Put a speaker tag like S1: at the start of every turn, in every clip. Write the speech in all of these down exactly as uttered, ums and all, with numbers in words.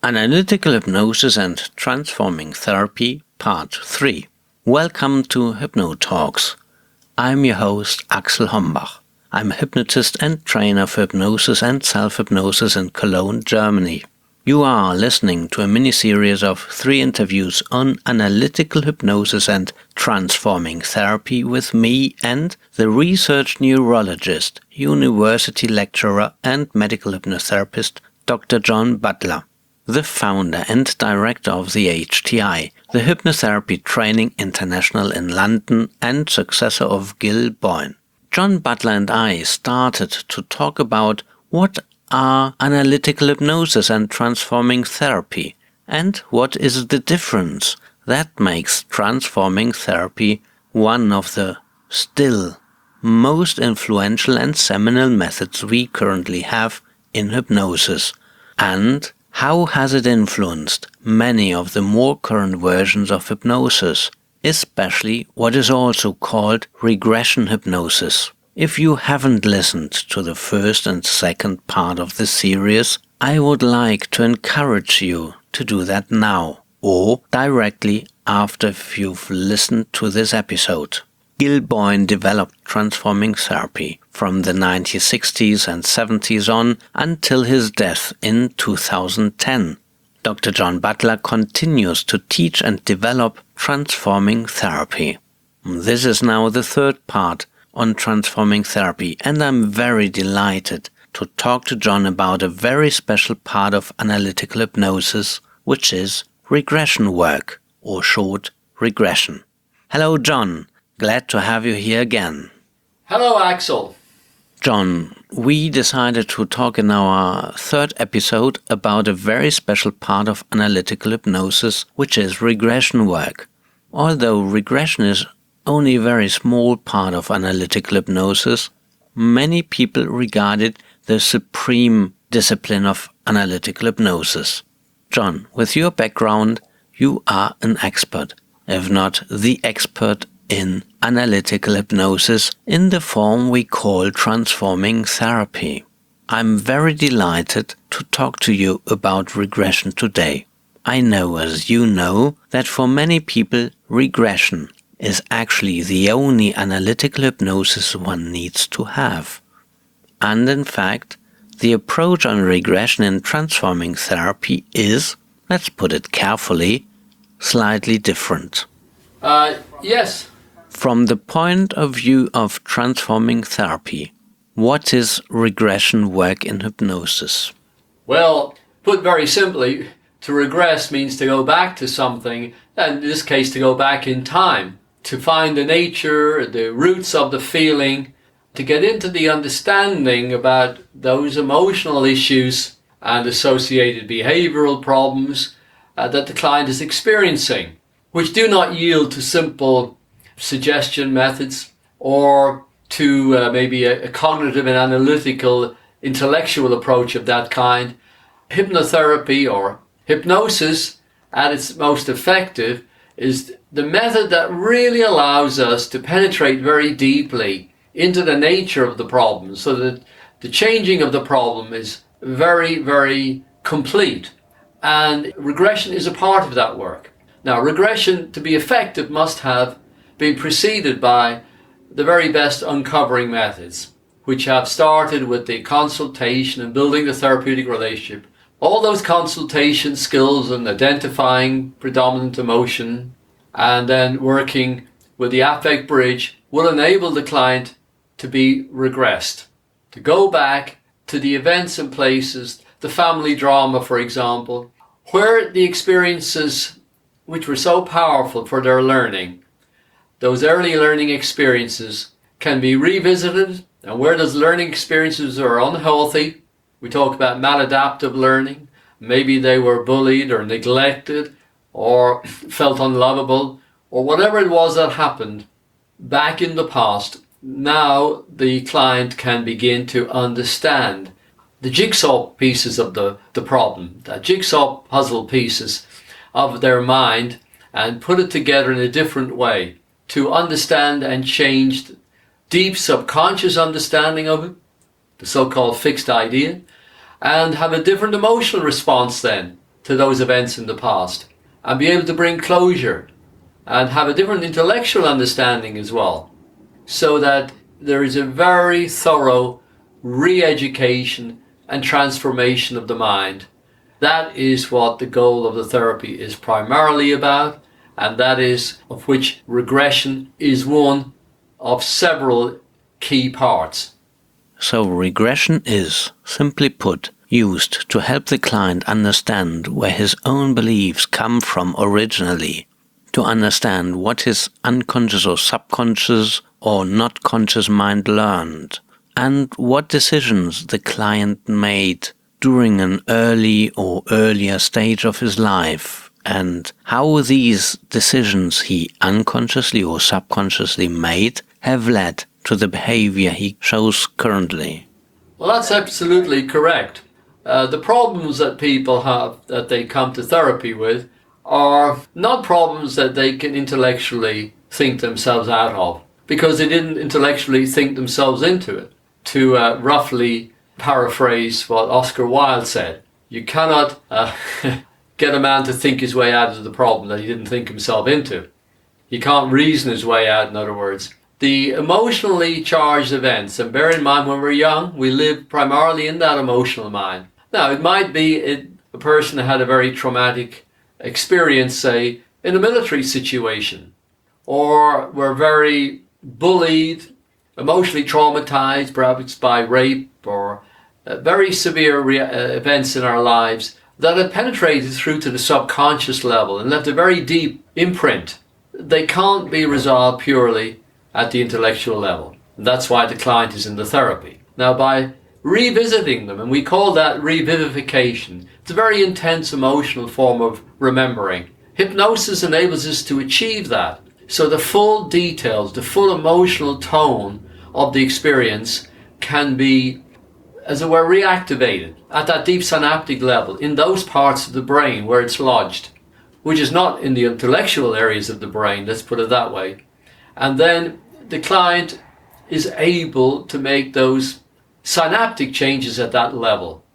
S1: Analytical Hypnosis and Transforming Therapy, Part three. Welcome to HypnoTalks. I'm your host, Axel Hombach. I'm a hypnotist and trainer for hypnosis and self-hypnosis in Cologne, Germany. You are listening to a mini-series of three interviews on analytical hypnosis and transforming therapy with me and the research neurologist, university lecturer and medical hypnotherapist Doctor John Butler, the founder and director of the H T I, the Hypnotherapy Training International in London and successor of Gil Boyne. John Butler and I started to talk about what are analytical hypnosis and transforming therapy, and what is the difference that makes transforming therapy one of the still most influential and seminal methods we currently have in hypnosis, and how has it influenced many of the more current versions of hypnosis, especially what is also called regression hypnosis. If you haven't listened to the first and second part of the series, I would like to encourage you to do that now, or directly after you've listened to this episode. Gil Boyne developed transforming therapy from the nineteen sixties and seventies on until his death in two thousand ten. Doctor John Butler continues to teach and develop transforming therapy. This is now the third part on transforming therapy, and I'm very delighted to talk to John about a very special part of analytical hypnosis, which is regression work, or short, regression. Hello, John. Glad to have you here again.
S2: Hello, Axel.
S1: John, we decided to talk in our third episode about a very special part of analytical hypnosis, which is regression work. Although regression is only a very small part of analytical hypnosis, many people regard it the supreme discipline of analytical hypnosis. John, with your background, you are an expert, if not the expert in analytical hypnosis in the form we call transforming therapy. I'm very delighted to talk to you about regression today. I know, as you know, that for many people regression is actually the only analytical hypnosis one needs to have. And in fact, the approach on regression in transforming therapy is, let's put it carefully, slightly different.
S2: Uh, yes.
S1: From the point of view of transforming therapy, what is regression work in hypnosis?
S2: Well, put very simply, to regress means to go back to something, and in this case to go back in time, to find the nature, the roots of the feeling, to get into the understanding about those emotional issues and associated behavioral problems uh, that the client is experiencing, which do not yield to simple suggestion methods or to uh, maybe a, a cognitive and analytical intellectual approach of that kind. Hypnotherapy or hypnosis at its most effective is the method that really allows us to penetrate very deeply into the nature of the problem, so that the changing of the problem is very, very complete. And regression is a part of that work. Now, regression, to be effective, must have been preceded by the very best uncovering methods, which have started with the consultation and building the therapeutic relationship. All those consultation skills and identifying predominant emotion and then working with the affect bridge will enable the client to be regressed, to go back to the events and places, the family drama, for example, where the experiences which were so powerful for their learning, those early learning experiences, can be revisited, and where those learning experiences are unhealthy, we talk about maladaptive learning, maybe they were bullied or neglected or felt unlovable or whatever it was that happened back in the past. Now the client can begin to understand the jigsaw pieces of the, the problem, the jigsaw puzzle pieces of their mind, and put it together in a different way to understand and change the deep subconscious understanding of it, the so-called fixed idea, and have a different emotional response then to those events in the past and be able to bring closure and have a different intellectual understanding as well, so that there is a very thorough re-education and transformation of the mind. That is what the goal of the therapy is primarily about, and that is of which regression is one of several key parts.
S1: So regression is, simply put, used to help the client understand where his own beliefs come from originally, to understand what his unconscious or subconscious or not conscious mind learned, and what decisions the client made during an early or earlier stage of his life, and how these decisions he unconsciously or subconsciously made have led to the behavior he shows currently.
S2: Well, that's absolutely correct. Uh, the problems that people have, that they come to therapy with, are not problems that they can intellectually think themselves out of, because they didn't intellectually think themselves into it. To uh, roughly paraphrase what Oscar Wilde said, you cannot uh, get a man to think his way out of the problem that he didn't think himself into. He can't reason his way out, in other words. The emotionally charged events, and bear in mind when we're young, we live primarily in that emotional mind. Now, it might be it, a person that had a very traumatic experience, say, in a military situation, or were very bullied, emotionally traumatized, perhaps by rape or uh, very severe re- uh, events in our lives that have penetrated through to the subconscious level and left a very deep imprint. They can't be resolved purely at the intellectual level. And that's why the client is in the therapy. Now, by revisiting them, and we call that revivification, it's a very intense emotional form of remembering. Hypnosis enables us to achieve that. So the full details, the full emotional tone of the experience can be, as it were, reactivated at that deep synaptic level in those parts of the brain where it's lodged, which is not in the intellectual areas of the brain, let's put it that way. And then the client is able to make those synaptic changes at that level.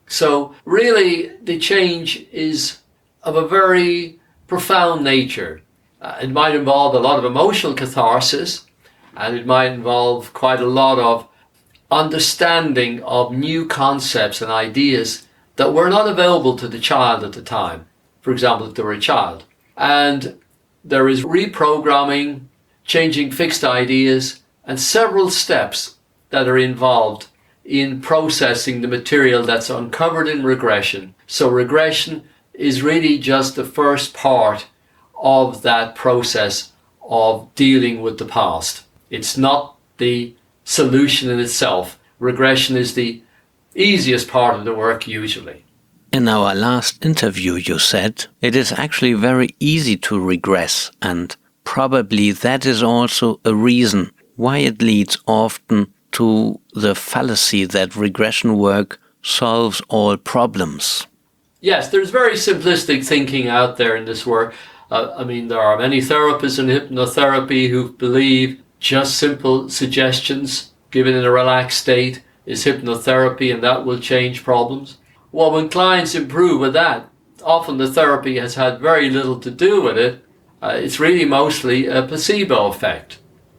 S2: So really the change is of a very profound nature. Uh, it might involve a lot of emotional catharsis, and it might involve quite a lot of understanding of new concepts and ideas that were not available to the child at the time. For example, if they were a child. And there is reprogramming, changing fixed ideas, and several steps that are involved in processing the material that's uncovered in regression. So regression is really just the first part of that process of dealing with the past. It's not the solution in itself. Regression is the easiest part of the work usually.
S1: In our last interview you said it is actually very easy to regress, and probably that is also a reason why it leads often to the fallacy that regression work solves all problems.
S2: Yes, there's very simplistic thinking out there in this work. Uh, I mean, there are many therapists in hypnotherapy who believe just simple suggestions given in a relaxed state is hypnotherapy and that will change problems. Well, when clients improve with that, often the therapy has had very little to do with it. Uh, it's really mostly a placebo effect.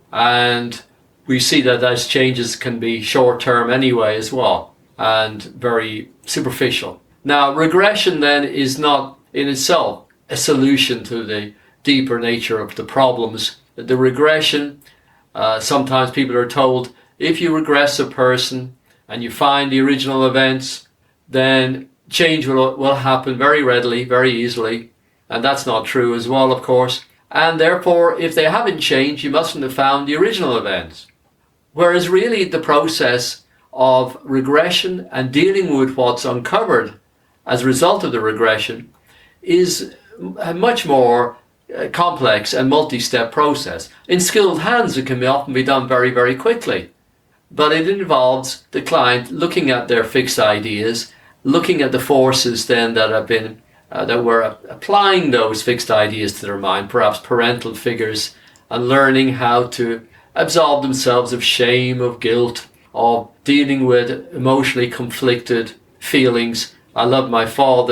S2: And we see that those changes can be short-term anyway as well, and very superficial. Now, regression then is not in itself a solution to the deeper nature of the problems. The regression, uh, sometimes people are told, if you regress a person and you find the original events, then change will, will happen very readily, very easily. And that's not true as well, of course. And therefore, if they haven't changed, you mustn't have found the original events. Whereas really the process of regression and dealing with what's uncovered as a result of the regression is a much more uh, complex and multi-step process. In skilled hands, it can be often be done very, very quickly. But it involves the client looking at their fixed ideas, looking at the forces then that have been uh, that were applying those fixed ideas to their mind, perhaps parental figures, and learning how to absolve themselves of shame, of guilt, of dealing with emotionally conflicted feelings. I love my father,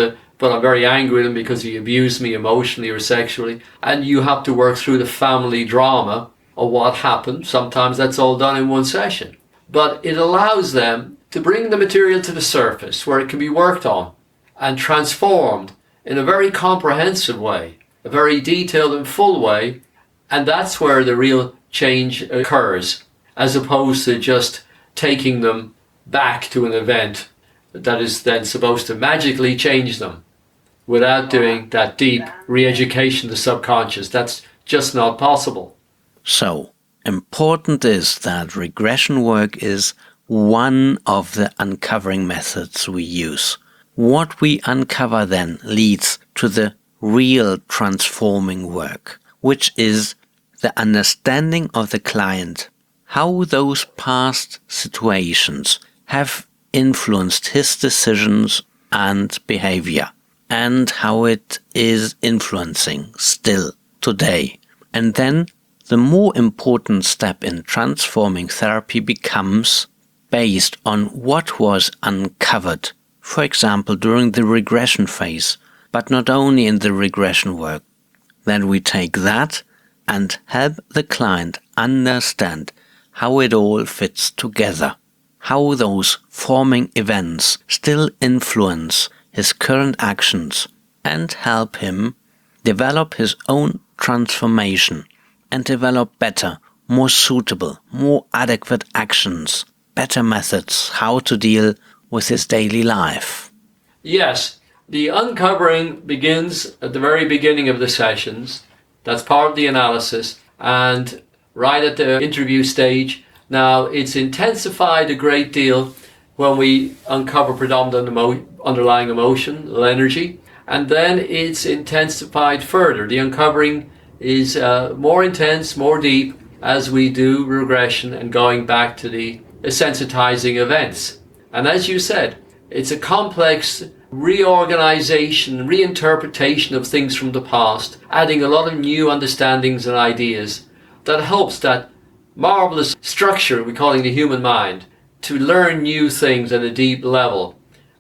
S2: but I'm very angry with him because he abused me emotionally or sexually. And you have to work through the family drama of what happened. Sometimes that's all done in one session. But it allows them to bring the material to the surface where it can be worked on and transformed in a very comprehensive way, a very detailed and full way. And that's where the real change occurs, as opposed to just taking them back to an event that is then supposed to magically change them without doing that deep re-education of the subconscious. That's just not possible.
S1: So, important is that regression work is one of the uncovering methods we use. What we uncover then leads to the real transforming work, which is the understanding of the client, how those past situations have influenced his decisions and behavior, and how it is influencing still today. And then the more important step in transforming therapy becomes based on what was uncovered, for example, during the regression phase, but not only in the regression work. Then we take that and help the client understand how it all fits together, how those forming events still influence his current actions, and help him develop his own transformation and develop better, more suitable, more adequate actions, better methods how to deal with his daily life.
S2: Yes, the uncovering begins at the very beginning of the sessions. That's part of the analysis, and right at the interview stage. Now, it's intensified a great deal when we uncover predominant emo- underlying emotion, energy, and then it's intensified further. The uncovering is uh, more intense, more deep, as we do regression and going back to the sensitizing events. And as you said, it's a complex reorganization, reinterpretation of things from the past, adding a lot of new understandings and ideas that helps that marvelous structure we call it the human mind to learn new things at a deep level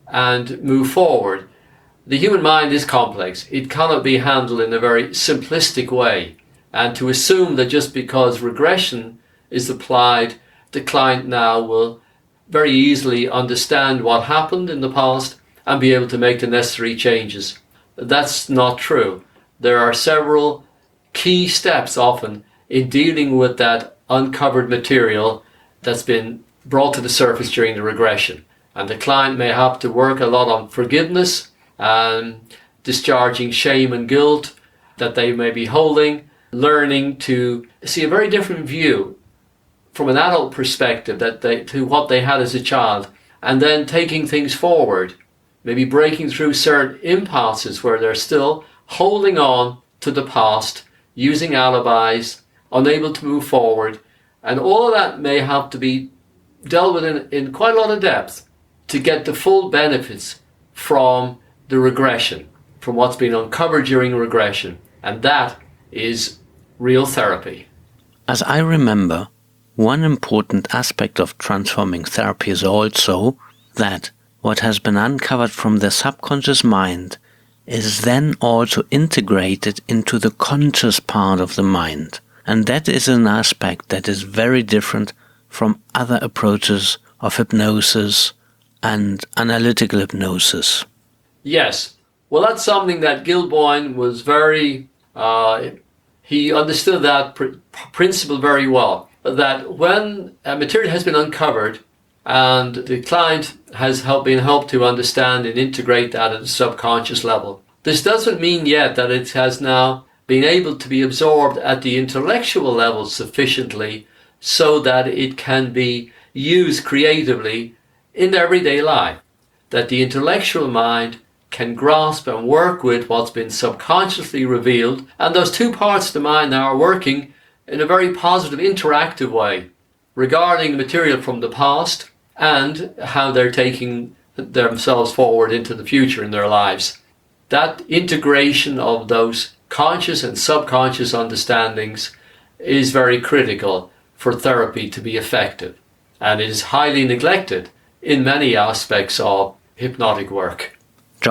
S2: and move forward. The human mind is complex. It cannot be handled in a very simplistic way. And to assume that just because regression is applied, the client now will very easily understand what happened in the past and be able to make the necessary changes. That's not true. There are several key steps often in dealing with that uncovered material that's been brought to the surface during the regression. And the client may have to work a lot on forgiveness and discharging shame and guilt that they may be holding, learning to see a very different view from an adult perspective that they, to what they had as a child, and then taking things forward, maybe breaking through certain impulses where they're still holding on to the past, using alibis, unable to move forward, and all of that may have to be dealt with in, in quite a lot of depth to get the full benefits from the regression, from what's been uncovered during regression. And that is real therapy.
S1: As I remember, one important aspect of transforming therapy is also that what has been uncovered from the subconscious mind is then also integrated into the conscious part of the mind. And that is an aspect that is very different from other approaches of hypnosis and analytical hypnosis.
S2: Yes. Well, that's something that Gil Boyne was very, uh, he understood that pr- principle very well. That when a material has been uncovered and the client has help, been helped to understand and integrate that at a subconscious level, this doesn't mean yet that it has now been able to be absorbed at the intellectual level sufficiently so that it can be used creatively in everyday life. That the intellectual mind can grasp and work with what's been subconsciously revealed, and those two parts of the mind now are working in a very positive, interactive way regarding the material from the past and how they're taking themselves forward into the future in their lives. That integration of those conscious and subconscious understandings is very critical for therapy to be effective, and it is highly neglected in many aspects of hypnotic work.
S1: John,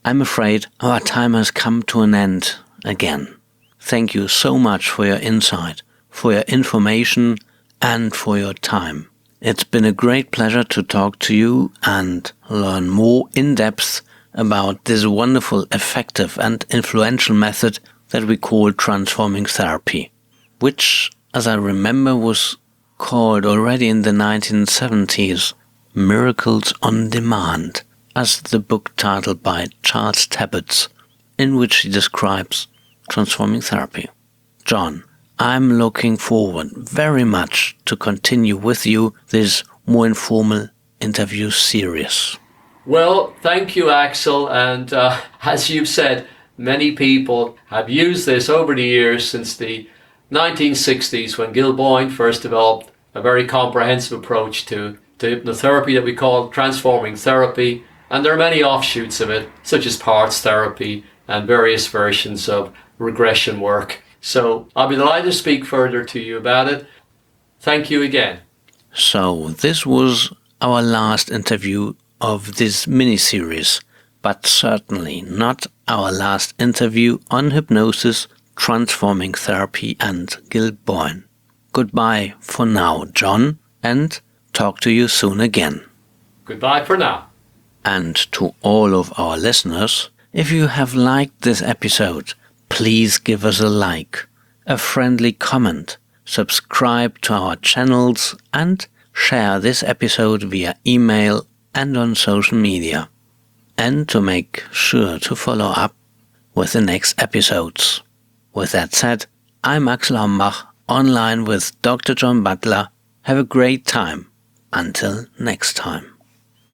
S1: I'm afraid our time has come to an end again. Thank you so much for your insight, for your information, and for your time. It's been a great pleasure to talk to you and learn more in depth about this wonderful, effective, and influential method that we call transforming therapy, which, as I remember, was called already in the nineteen seventies Miracles on Demand, as the book titled by Charles Tabbets, in which he describes transforming therapy. John, I'm looking forward very much to continue with you this more informal interview series.
S2: Well, thank you, Axel. And uh, as you've said, many people have used this over the years since the nineteen sixties, when Gil Boyne first developed a very comprehensive approach to, to hypnotherapy that we call transforming therapy. And there are many offshoots of it, such as parts therapy and various versions of regression work. So I'll be delighted to speak further to you about it. Thank you again.
S1: So this was our last interview of this mini-series, but certainly not our last interview on hypnosis, transforming therapy, and Gil Boyne. Goodbye for now, John, and talk to you soon again.
S2: Goodbye for now.
S1: And to all of our listeners, if you have liked this episode, please give us a like, a friendly comment, subscribe to our channels, and share this episode via email and on social media. And to make sure to follow up with the next episodes. With that said, I'm Axel Hombach, online with Doctor John Butler. Have a great time. Until next time.